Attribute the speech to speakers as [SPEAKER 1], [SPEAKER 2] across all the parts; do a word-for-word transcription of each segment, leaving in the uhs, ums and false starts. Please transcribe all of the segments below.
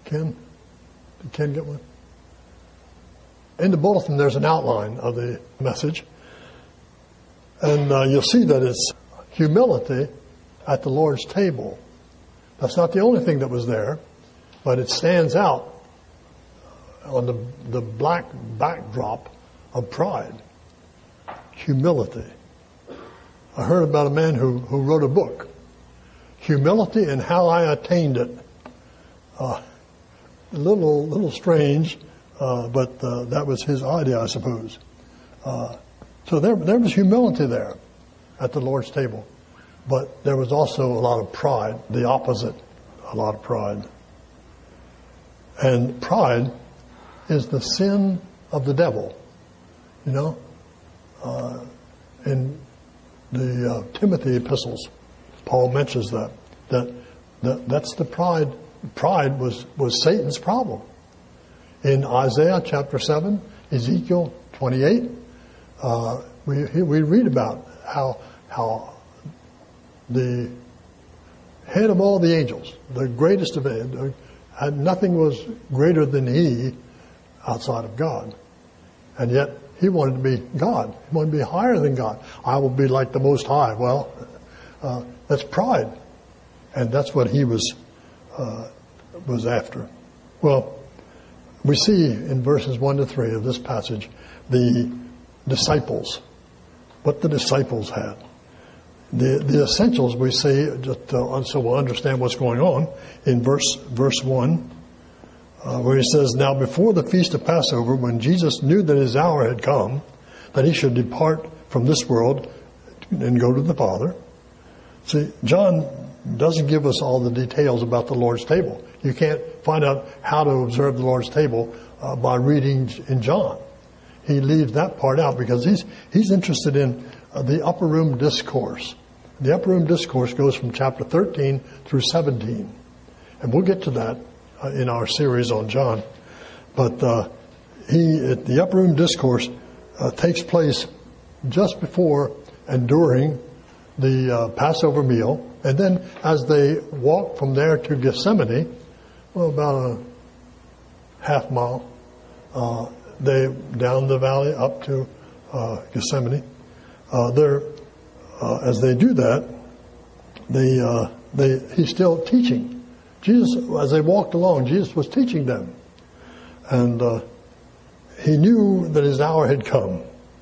[SPEAKER 1] Ken? Did Ken get one? In the bulletin, there's an outline of the message. And uh, you'll see that it's humility at the Lord's table. That's not the only thing that was there, but it stands out on the, the black backdrop of pride. Humility. I heard about a man who, who wrote a book, Humility and How I Attained It. Uh, a little, little strange, uh, but uh, that was his idea, I suppose. Uh, so there, there was humility there at the Lord's table. But there was also a lot of pride, the opposite, a lot of pride. And pride is the sin of the devil. You know, uh, in the uh, Timothy epistles, Paul mentions that, that that that's the pride. Pride was, was Satan's problem. In Isaiah chapter seven, Ezekiel twenty-eight, uh, we we read about how how the head of all the angels, the greatest of it, had nothing was greater than he outside of God, and yet he wanted to be God. He wanted to be higher than God. I will be like the Most High. Well, uh, that's pride, and that's what he was uh, was after. Well, we see in verses one to three of this passage the disciples, what the disciples had. The the essentials we see, just uh, so we'll understand what's going on, in verse verse one. Uh, where he says, now before the feast of Passover, when Jesus knew that his hour had come, that he should depart from this world and go to the Father. See, John doesn't give us all the details about the Lord's table. You can't find out how to observe the Lord's table uh, by reading in John. He leaves that part out because he's he's interested in uh, the upper room discourse. The upper room discourse goes from chapter thirteen through seventeen. And we'll get to that in our series on John. But uh, he, the upper room discourse uh, takes place just before and during the uh, Passover meal. And then as they walk from there to Gethsemane, well, about a half mile, uh, they down the valley up to uh, Gethsemane. Uh, there, uh, as they do that, they, uh, they, he's still teaching. Jesus, as they walked along, Jesus was teaching them. And uh, he knew that his hour had come.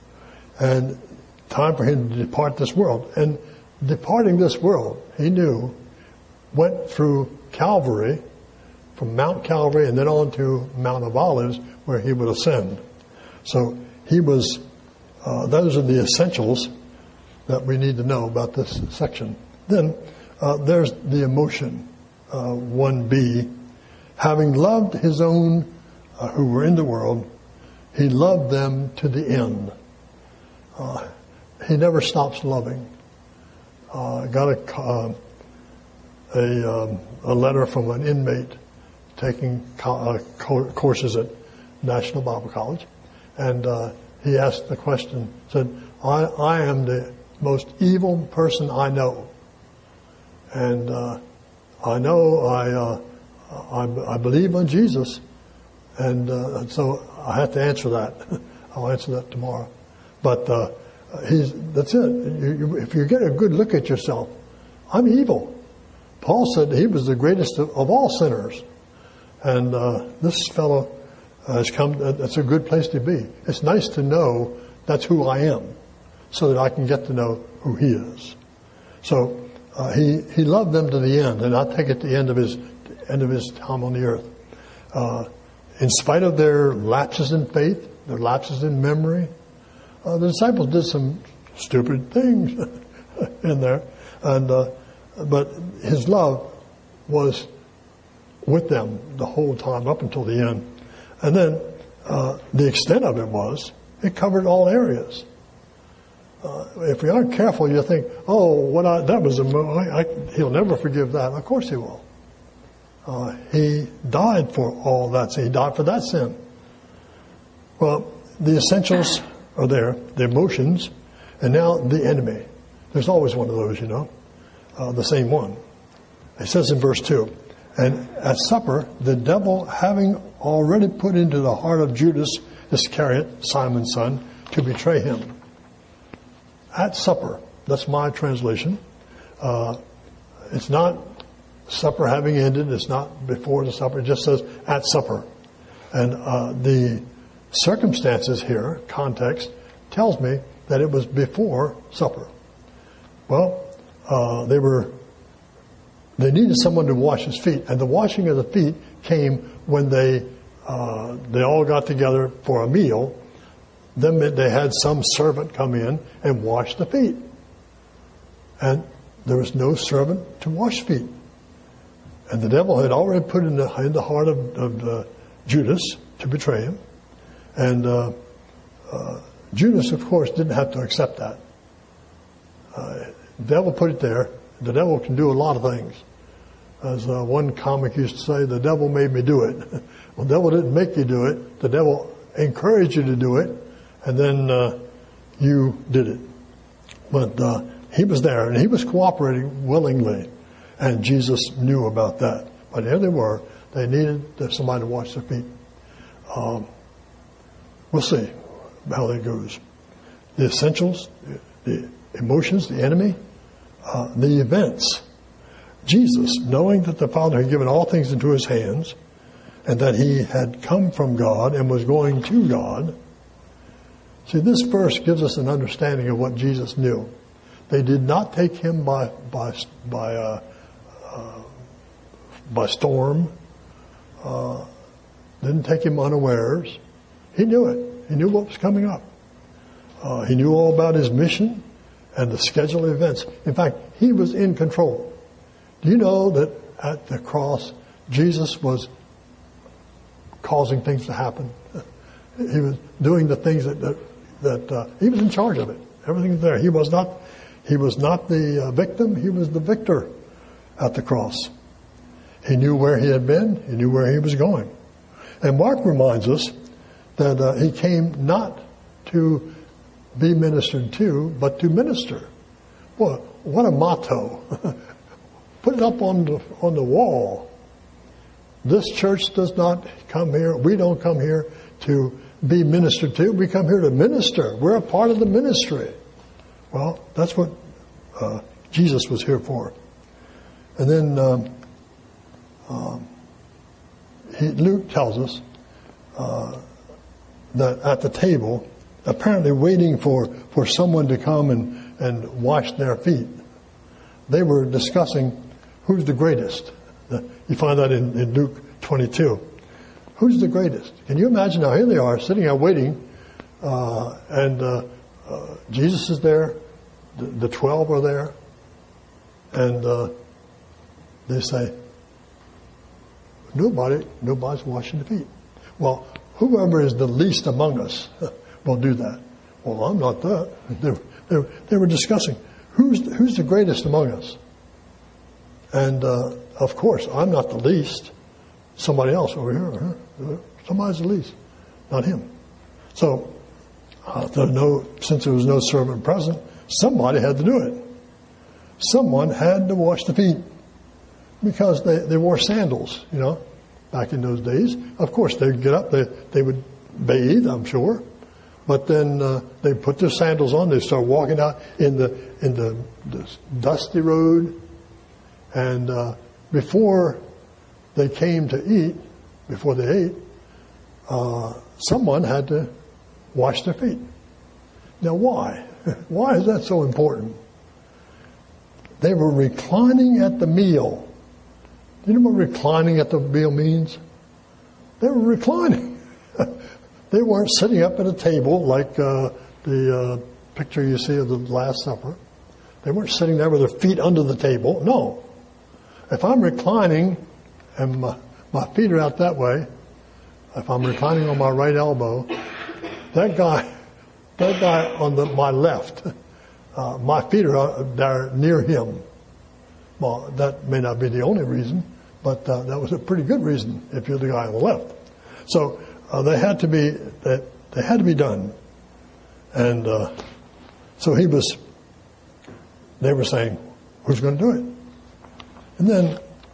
[SPEAKER 1] And time for him to depart this world. And departing this world, he knew, went through Calvary, from Mount Calvary, and then on to Mount of Olives, where he would ascend. So he was, uh, those are the essentials that we need to know about this section. Then uh, there's the emotion. Uh, one B, having loved his own uh, who were in the world, he loved them to the end. Uh, he never stops loving. Uh, got a uh, a, um, a letter from an inmate taking co- uh, co- courses at National Bible College, and uh, he asked the question. Said, "I I am the most evil person I know," and. Uh, I know I, uh, I I believe in Jesus, and uh, so I have to answer that. I'll answer that tomorrow. But uh, he's that's it. You, you, if you get a good look at yourself, I'm evil. Paul said he was the greatest of, of all sinners, and uh, this fellow has come. That's a good place to be. It's nice to know that's who I am, so that I can get to know who he is. So. Uh, he, he loved them to the end, and I think at the end of his end of his time on the earth. Uh, in spite of their lapses in faith, their lapses in memory, uh, the disciples did some stupid things in there, and uh, but his love was with them the whole time up until the end. And then uh, the extent of it was it covered all areas. Uh, if we aren't careful, you'll think, oh, what I, that was a, I, I, he'll never forgive that. Of course he will. Uh, he died for all that sin. He died for that sin. Well, the essentials are there, the emotions, and now the enemy. There's always one of those, you know, uh, the same one. It says in verse two, And at supper, the devil, having already put into the heart of Judas Iscariot, Simon's son, to betray him. At supper. That's my translation. Uh, it's not supper having ended. It's not before the supper. It just says at supper. And uh, the circumstances here, context, tells me that it was before supper. Well, uh, they were, they needed someone to wash his feet. And the washing of the feet came when they, uh, they all got together for a meal. Then they had some servant come in and wash the feet. And there was no servant to wash feet. And the devil had already put in the, in the heart of, of uh, Judas to betray him. And uh, uh, Judas, of course, didn't have to accept that. Uh, the devil put it there. The devil can do a lot of things. As uh, one comic used to say, the devil made me do it. Well, the devil didn't make you do it. The devil encouraged you to do it. And then uh, you did it. But uh, he was there, and he was cooperating willingly. And Jesus knew about that. But here they were. They needed somebody to wash their feet. Um, we'll see how that goes. The essentials, the emotions, the enemy, uh, the events. Jesus, knowing that the Father had given all things into his hands, and that he had come from God and was going to God. See, this verse gives us an understanding of what Jesus knew. They did not take him by by by uh, uh, by storm. Uh, didn't take him unawares. He knew it. He knew what was coming up. Uh, he knew all about his mission and the schedule of events. In fact, he was in control. Do you know that at the cross, Jesus was causing things to happen? He was doing the things that that, that uh, he was in charge of it. Everything was there. He was not. He was not the uh, victim. He was the victor at the cross. He knew where he had been. He knew where he was going. And Mark reminds us that uh, he came not to be ministered to, but to minister. Boy, what a motto. Put it up on the, on the wall. This church does not come here. We don't come here to be ministered to. We come here to minister. We're a part of the ministry. Well, that's what uh, Jesus was here for. And then um, um, he, Luke tells us uh, that at the table, apparently waiting for, for someone to come and, and wash their feet, they were discussing who's the greatest. You find that in, in Luke twenty-two. Who's the greatest? Can you imagine now? Here they are sitting there waiting, uh, and uh, uh, Jesus is there. The, the twelve are there, and uh, they say, "Nobody, nobody's washing the feet." Well, whoever is the least among us will do that. Well, I'm not that. They, they, they were discussing who's who's the greatest among us, and uh, of course, I'm not the least. Somebody else over here, huh? Somebody's the least, not him. So, uh, there no, since there was no servant present, somebody had to do it. Someone had to wash the feet because they, they wore sandals, you know, back in those days. Of course, they'd get up, they, they would bathe, I'm sure, but then uh, they put their sandals on, they start walking out in the in the, the dusty road, and uh, before they came to eat, before they ate, uh, someone had to wash their feet. Now, why? Why is that so important? They were reclining at the meal. Do you know what reclining at the meal means? They were reclining. They weren't sitting up at a table like uh, the uh, picture you see of the Last Supper. They weren't sitting there with their feet under the table. No. If I'm reclining and my, my feet are out that way, if I'm reclining on my right elbow, that guy, that guy on the, my left, uh, my feet are there near him. Well, that may not be the only reason, but uh, that was a pretty good reason if you're the guy on the left. So uh, they had to be they, they had to be done, and uh, so he was. They were saying, "Who's going to do it?" And then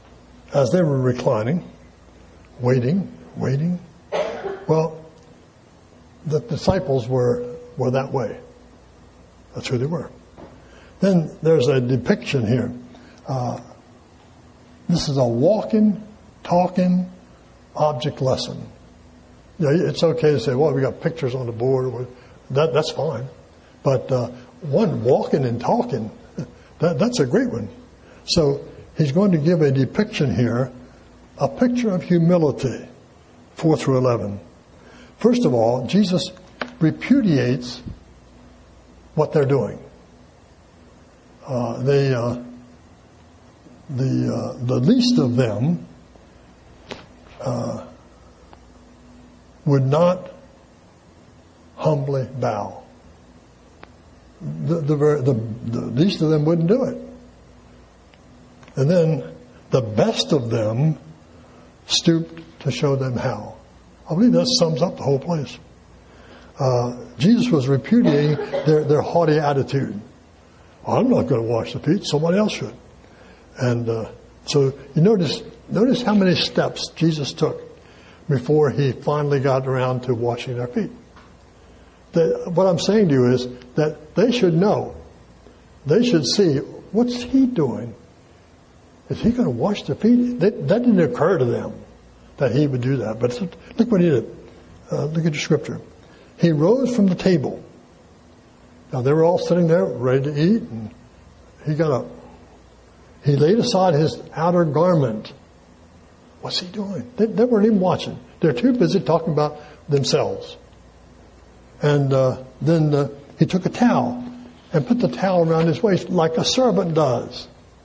[SPEAKER 1] as they were reclining, waiting, waiting, well, the disciples were, were that way. That's who they were. Then there's a depiction here. Uh, this is a walking, talking object lesson. You know, it's okay to say, well, we got pictures on the board. That, that's fine. But uh, one walking and talking, that, that's a great one. So he's going to give a depiction here, a picture of humility, four through eleven. First of all, Jesus repudiates what they're doing. Uh, they, uh, the uh, the least of them uh, would not humbly bow. The, the, the, the least of them wouldn't do it. And then the best of them stooped to show them how. I believe that sums up the whole place. Uh, Jesus was repudiating their, their haughty attitude. I'm not going to wash the feet, somebody else should. And uh, so you notice, notice how many steps Jesus took before he finally got around to washing their feet. The, what I'm saying to you is that they should know, they should see, what's he doing? Is he going to wash their feet? That, that didn't occur to them that he would do that. But look what he did. Uh, look at the scripture. He rose from the table. Now they were all sitting there ready to eat, and he got up. He laid aside his outer garment. What's he doing? They, they weren't even watching. They're too busy talking about themselves. And uh, then uh, he took a towel and put the towel around his waist like a servant does.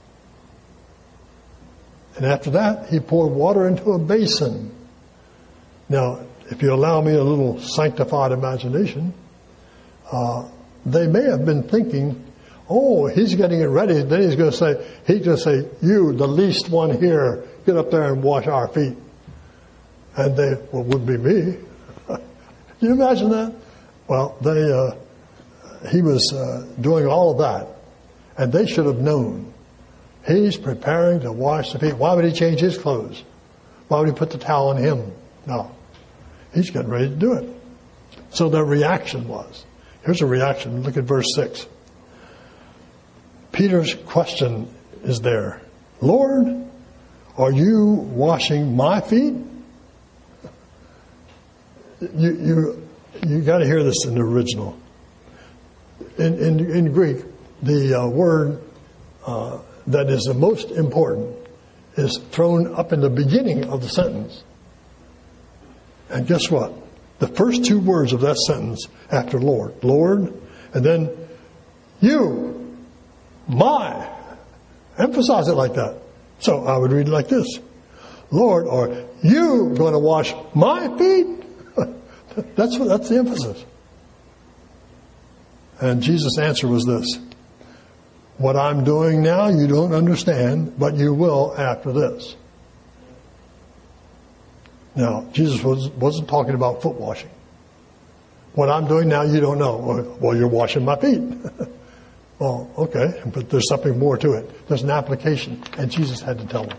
[SPEAKER 1] And after that, he poured water into a basin. Now, if you allow me a little sanctified imagination, uh, they may have been thinking, oh, he's getting it ready. Then he's going to say, he's going to say, you, the least one here, get up there and wash our feet. And they, well, it would be me. Can you imagine that? Well, they, uh, he was uh, doing all of that. And they should have known. He's preparing to wash the feet. Why would he change his clothes? Why would he put the towel on him? No. He's getting ready to do it. So their reaction was, here's a reaction. Look at verse six. Peter's question is there. Lord, are you washing my feet? You you you got to hear this in the original. In in, in Greek, the uh, word uh, that is the most important is thrown up in the beginning of the sentence. And guess what? The first two words of that sentence after Lord, Lord, and then you, my. Emphasize it like that. So I would read it like this. Lord, are you going to wash my feet? That's what, that's the emphasis. And Jesus' answer was this. What I'm doing now you don't understand, but you will after this. Now, Jesus was, wasn't talking about foot washing. What I'm doing now you don't know. Well, you're washing my feet. Well, okay, but there's something more to it. There's an application, and Jesus had to tell him.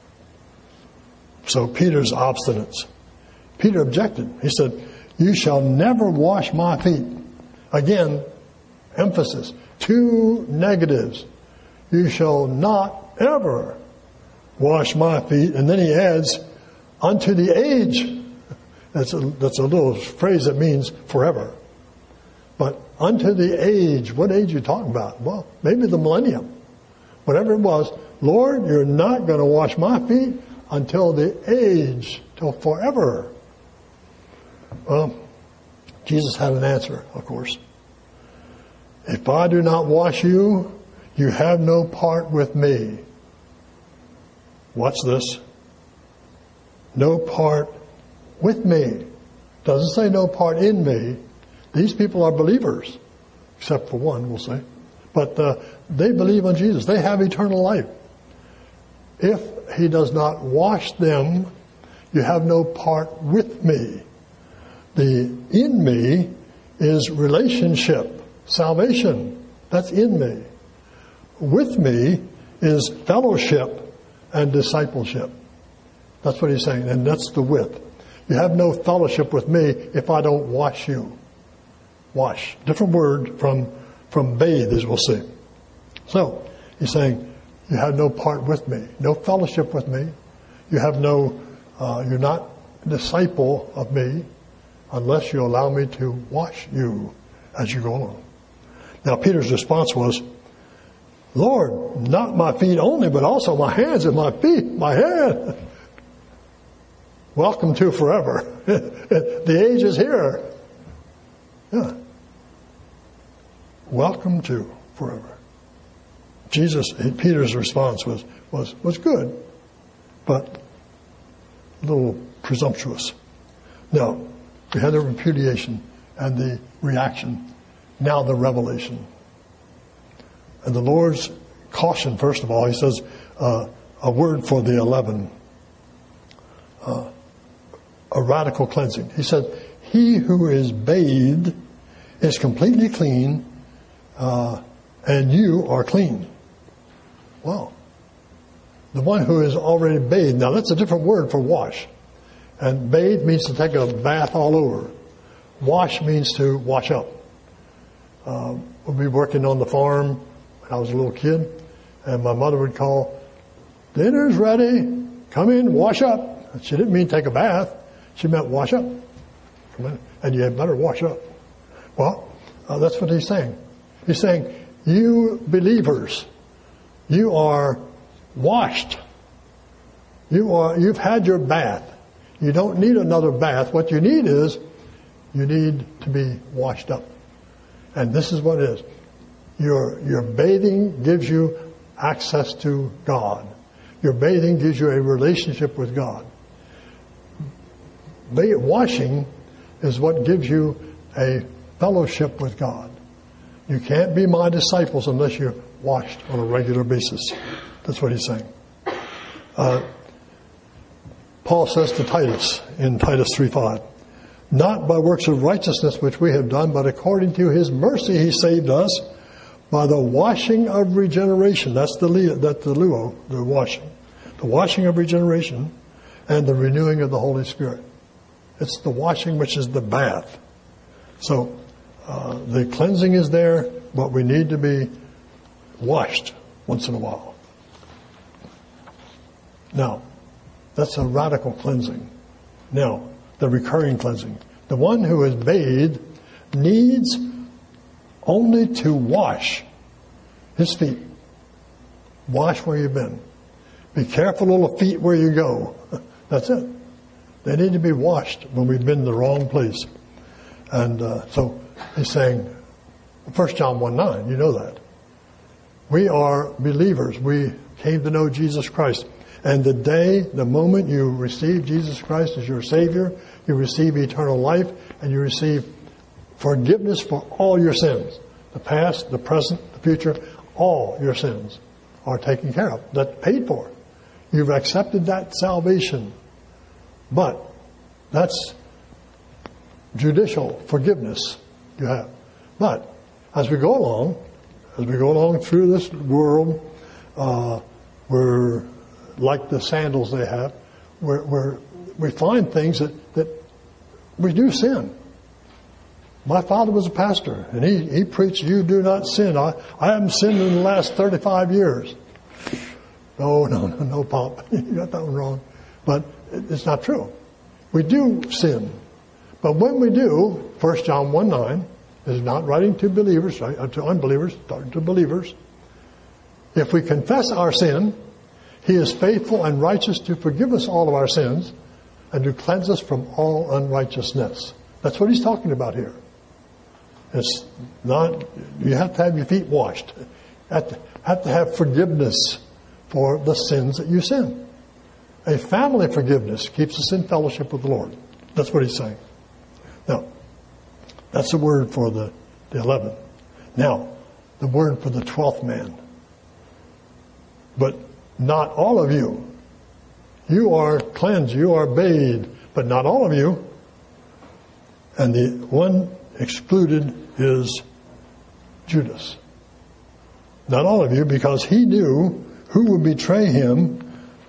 [SPEAKER 1] So Peter's obstinance. Peter objected. He said, you shall never wash my feet. Again, emphasis. Two negatives. You shall not ever wash my feet. And then he adds, unto the age. That's a, that's a little phrase that means forever. But unto the age, what age are you talking about? Well, maybe the millennium. Whatever it was, Lord, you're not going to wash my feet until the age, till forever. Well, Jesus had an answer, of course. If I do not wash you, you have no part with me. Watch this. No part with me. Doesn't say no part in me. These people are believers, except for one, we'll say. But uh, they believe on Jesus. They have eternal life. If he does not wash them, you have no part with me. The in me is relationship, salvation. That's in me. With me is fellowship and discipleship. That's what he's saying, and that's the width. You have no fellowship with me if I don't wash you. Wash. Different word from, from bathe, as we'll see. So, he's saying, you have no part with me, no fellowship with me. You have no, uh, you're not a disciple of me unless you allow me to wash you as you go along. Now, Peter's response was, Lord, not my feet only, but also my hands and my feet, my head. Welcome to forever. The age is here. Yeah. Welcome to forever. Jesus, Peter's response was, was, was good, but a little presumptuous. Now, we had the repudiation and the reaction. Now the revelation. And the Lord's caution, first of all, he says, uh, a word for the eleven. Uh, a radical cleansing. He said, he who is bathed is completely clean, uh, and you are clean. Wow. The one who is already bathed. Now that's a different word for wash. And bathe means to take a bath all over. Wash means to wash up. Uh, we'll be working on the farm when I was a little kid, and my mother would call, dinner's ready, come in, wash up. And she didn't mean take a bath. She meant wash up. Come in, and you had better wash up. Well, uh, that's what he's saying. He's saying, you believers, you are washed. You are, you've had your bath. You don't need another bath. What you need is, you need to be washed up. And this is what it is. Your, your bathing gives you access to God. Your bathing gives you a relationship with God. Washing is what gives you a fellowship with God. You can't be my disciples unless you're washed on a regular basis. That's what he's saying. Uh, Paul says to Titus in Titus three five, not by works of righteousness which we have done, but according to his mercy he saved us by the washing of regeneration. That's the that's the luo, the washing. The washing of regeneration and the renewing of the Holy Spirit. It's the washing which is the bath. So uh, the cleansing is there, but we need to be washed once in a while. Now, that's a radical cleansing. Now, the recurring cleansing. The one who is bathed needs only to wash his feet. Wash where you've been. Be careful, little feet, where you go. That's it. They need to be washed when we've been in the wrong place. And uh, so he's saying, First John one nine, you know that. We are believers. We came to know Jesus Christ. And the day, the moment you receive Jesus Christ as your Savior, you receive eternal life, and you receive forgiveness for all your sins. The past, the present, the future, all your sins are taken care of. That's paid for. You've accepted that salvation. But that's judicial forgiveness you have. But as we go along, as we go along through this world, uh, we're like the sandals they have, where, where we find things that, that we do sin. My father was a pastor, and he, he preached, you do not sin. I, I haven't sinned in the last thirty-five years. No, no, no, no, Pop. You got that one wrong. But it's not true. We do sin. But when we do, First John one nine is not writing to believers, to unbelievers, to believers. If we confess our sin, he is faithful and righteous to forgive us all of our sins and to cleanse us from all unrighteousness. That's what he's talking about here. It's not, you have to have your feet washed. You have to, have to have forgiveness for the sins that you sin. A family forgiveness keeps us in fellowship with the Lord. That's what he's saying. Now, that's the word for the, the eleven. Now, the word for the twelfth man. But not all of you. You are cleansed, you are bathed, but not all of you. And the one excluded is Judas. Not all of you, because he knew who would betray him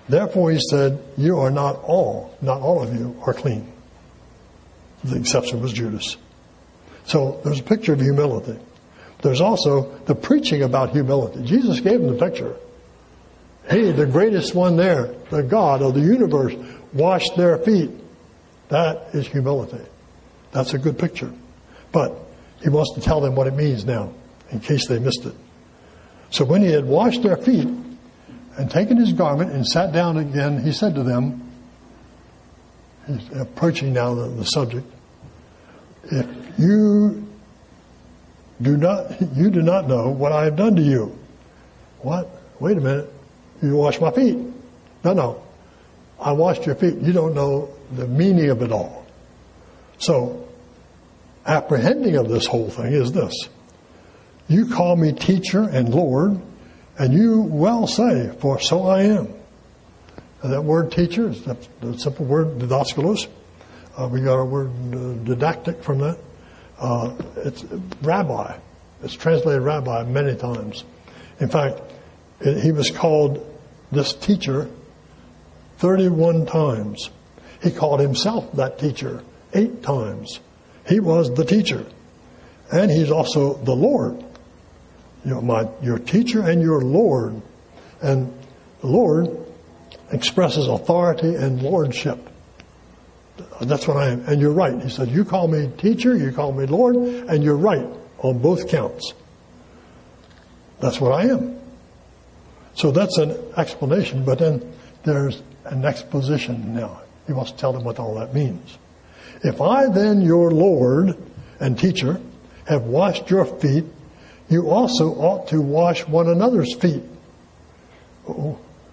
[SPEAKER 1] Therefore he said, you are not all, not all of you are clean. The exception was Judas. So there's a picture of humility. There's also the preaching about humility. Jesus gave him the picture. Hey, the greatest one there, the God of the universe, washed their feet. That is humility. That's a good picture. But he wants to tell them what it means now, in case they missed it. So when he had washed their feet and taken his garment and sat down again, he said to them, he's approaching now the, the subject, if you do not, you do not know what I have done to you. What? Wait a minute. You washed my feet. No, no. I washed your feet. You don't know the meaning of it all. So, apprehending of this whole thing is this. You call me teacher and Lord, and you well say, for so I am. And that word teacher is the simple word didaskalos. Uh, we got our word uh, didactic from that. Uh, it's rabbi. It's translated rabbi many times. In fact, it, he was called this teacher thirty-one times. He called himself that teacher eight times. He was the teacher. And he's also the Lord. You know, my, your teacher and your Lord. And the Lord expresses authority and lordship. That's what I am. And you're right. He said, you call me teacher, you call me Lord, and you're right on both counts. That's what I am. So that's an explanation, but then there's an exposition now. He wants to tell them what all that means. If I then, your Lord and teacher, have washed your feet, you also ought to wash one another's feet. Oh,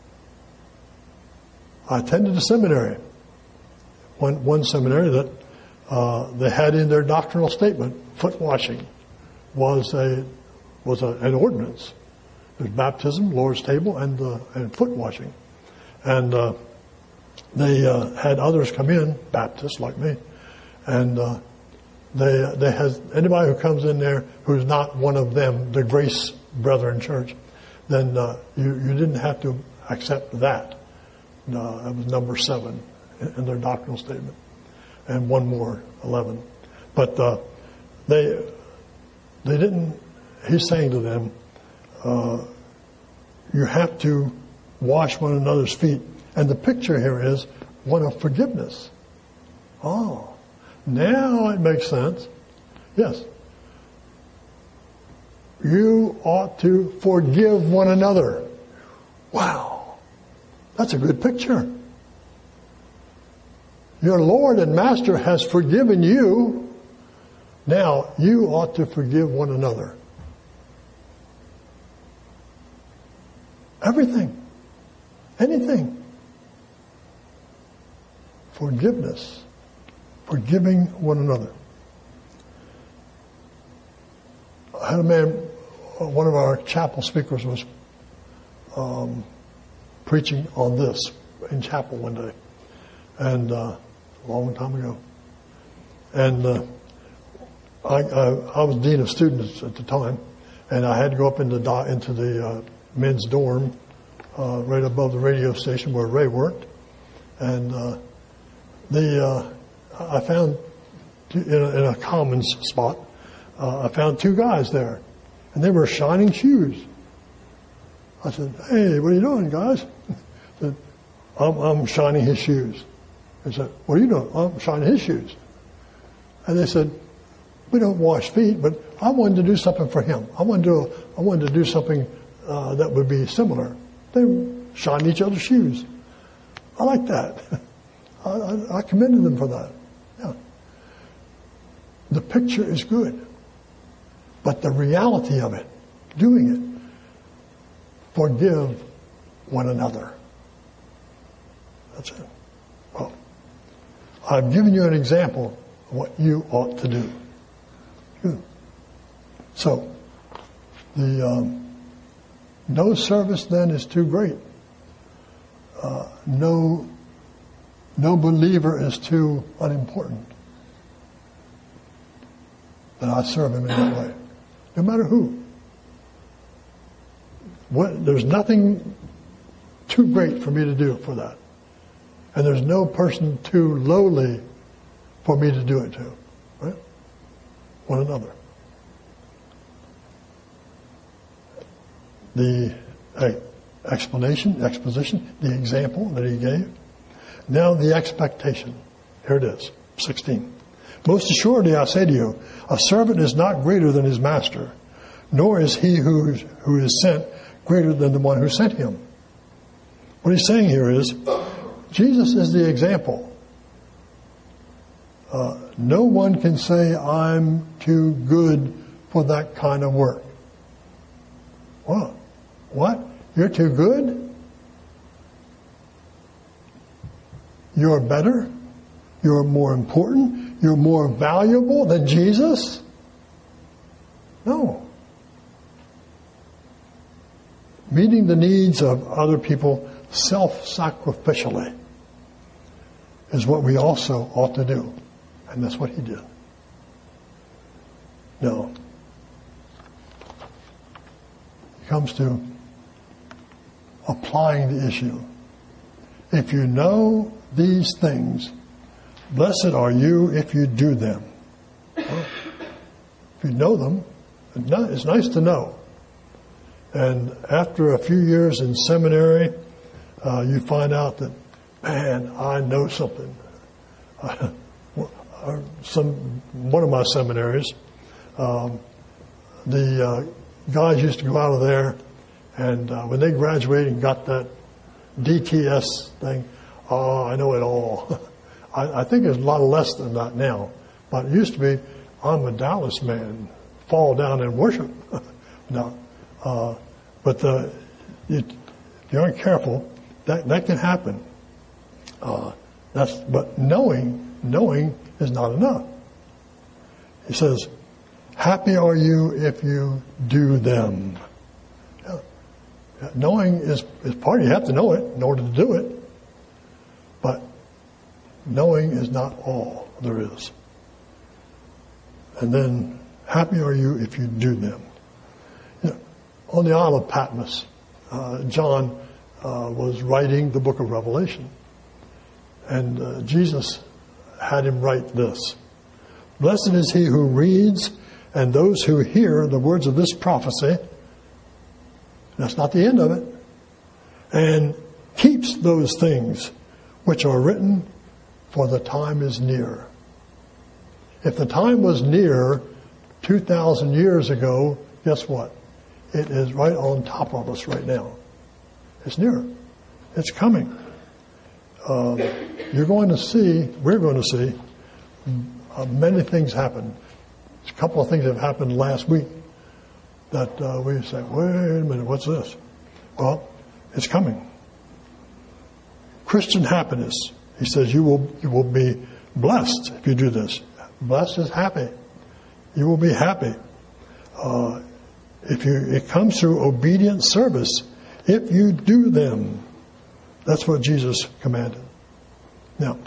[SPEAKER 1] I attended a seminary, one one seminary that uh, they had in their doctrinal statement, foot washing was a was a, an ordinance. There's baptism, Lord's table, and uh, and foot washing, and uh, they uh, had others come in, Baptists like me, and uh, they they has anybody who comes in there who's not one of them, the Grace Brethren Church, then uh, you you didn't have to accept that. Uh, that was number seven in their doctrinal statement, and one more, eleven. But uh, they they didn't. He's saying to them, uh, you have to wash one another's feet, and the picture here is one of forgiveness. Oh, now it makes sense. Yes, you ought to forgive one another. Wow. That's a good picture. Your Lord and Master has forgiven you. Now, you ought to forgive one another. Everything. Anything. Forgiveness. Forgiving one another. I had a man, one of our chapel speakers was um, preaching on this in chapel one day, and uh, a long time ago. And uh, I, I, I was dean of students at the time, and I had to go up into, do, into the uh, men's dorm uh, right above the radio station where Ray worked. And uh, the uh, I found two, in, a, in a commons spot, uh, I found two guys there, and they were shining shoes. I said, hey, what are you doing, guys? I said, I'm, I'm shining his shoes. They said, what are you doing? I'm shining his shoes. And they said, we don't wash feet, but I wanted to do something for him. I wanted to, I wanted to do something uh, that would be similar. They shined each other's shoes. I like that. I, I, I commended them for that. Yeah. The picture is good, but the reality of it, doing it, forgive one another. That's it. Well, I've given you an example of what you ought to do. Good. So, the um, no service then is too great. Uh, no, no believer is too unimportant. That I serve him in that way, no matter who. What, there's nothing too great for me to do for that. And there's no person too lowly for me to do it to. Right? One another. The uh, explanation, exposition, the example that he gave. Now the expectation. Here it is, sixteen. Most assuredly I say to you, a servant is not greater than his master, nor is he who, who is sent greater than the one who sent him. What he's saying here is, Jesus is the example. Uh, no one can say, I'm too good for that kind of work. What? What? You're too good? You're better? You're more important? You're more valuable than Jesus? No. Meeting the needs of other people self-sacrificially is what we also ought to do. And that's what he did. No. It comes to applying the issue. If you know these things, blessed are you if you do them. Well, if you know them, it's nice to know. And after a few years in seminary, uh, you find out that, man, I know something. Uh, some one of my seminaries, um, the uh, guys used to go out of there, and uh, when they graduated and got that D T S thing, oh, I know it all. I, I think there's a lot less than that now, but it used to be, I'm a Dallas man, fall down and worship. No, uh, but the, you, if you aren't careful, that that can happen. Uh, that's but knowing knowing is not enough. He says, happy are you if you do them. Yeah. Yeah. Knowing is, is part. You have to know it in order to do it. But knowing is not all there is. And then, happy are you if you do them. You know, on the Isle of Patmos, uh, John uh, was writing the book of Revelation. And uh, Jesus had him write this. Blessed is he who reads and those who hear the words of this prophecy. That's not the end of it. And keeps those things which are written, for the time is near. If the time was near two thousand years ago, guess what? It is right on top of us right now. It's near. It's coming. Uh, you're going to see, we're going to see uh, many things happen. A couple of things have happened last week that uh, we say, wait a minute, what's this? Well, it's coming. Christian happiness. He says you will you will be blessed if you do this. Blessed is happy. You will be happy. Uh, if you, it comes through obedient service. If you do them. That's what Jesus commanded. Now,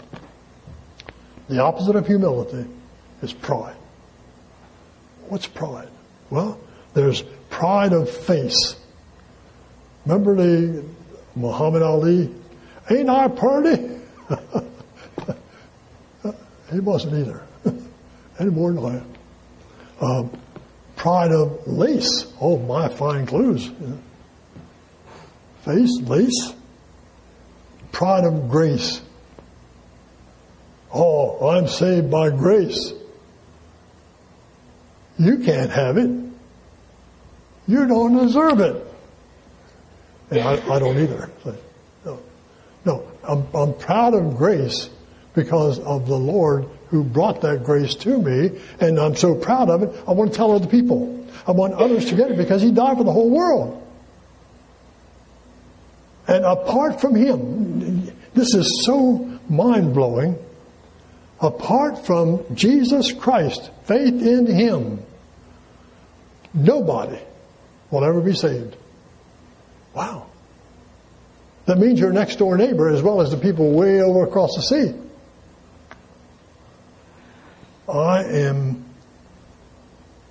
[SPEAKER 1] the opposite of humility is pride. What's pride? Well, there's pride of face. Remember the Muhammad Ali? Ain't I pretty? He wasn't either. Any more than I am. Um, pride of lace. Oh, my fine clothes. Face, lace. Pride of grace. Oh, I'm saved by grace. You can't have it. You don't deserve it. And I, I don't either. No, no. I'm, I'm proud of grace because of the Lord who brought that grace to me, and I'm so proud of it, I want to tell other people. I want others to get it because He died for the whole world. And apart from Him, this is so mind-blowing, apart from Jesus Christ, faith in Him, nobody will ever be saved. Wow. That means your next door neighbor as well as the people way over across the sea. I am,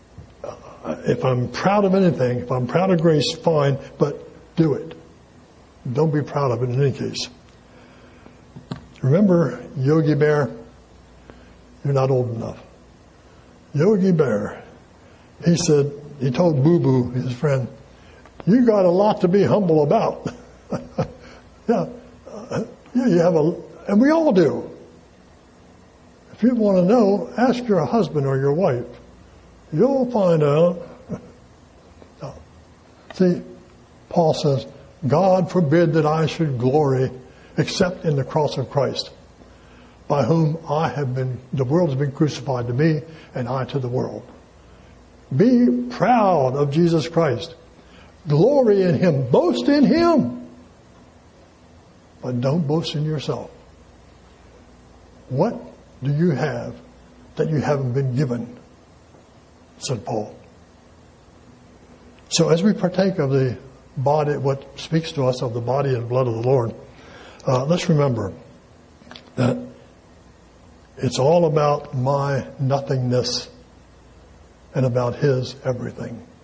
[SPEAKER 1] if I'm proud of anything, if I'm proud of grace, fine, but do it. don't be proud of it in any case. Remember Yogi Bear? You're not old enough. Yogi Bear, he said, he told Boo Boo, his friend, you got a lot to be humble about. yeah, uh, yeah, you have a, and we all do. If you want to know, ask your husband or your wife. You'll find out. No. See, Paul says, God forbid that I should glory except in the cross of Christ, by whom I have been, the world has been crucified to me, and I to the world. Be proud of Jesus Christ. Glory in Him. Boast in Him. But don't boast in yourself. What do you have that you haven't been given? Said Paul. So as we partake of the body, what speaks to us of the body and blood of the Lord, uh, let's remember that it's all about my nothingness and about His everything.